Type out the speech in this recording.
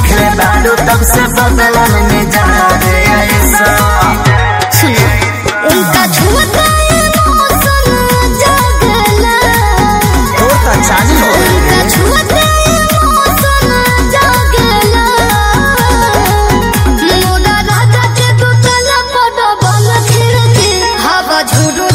देख ले बालू तब से बदलन में जा रे ऐसा। सुनो उनका छुआ मौसम जागला तो चाली हो उनका छुआ मौसम जागला मोरा राजा के दुतला पड़ बन खिड़की हवा झुरू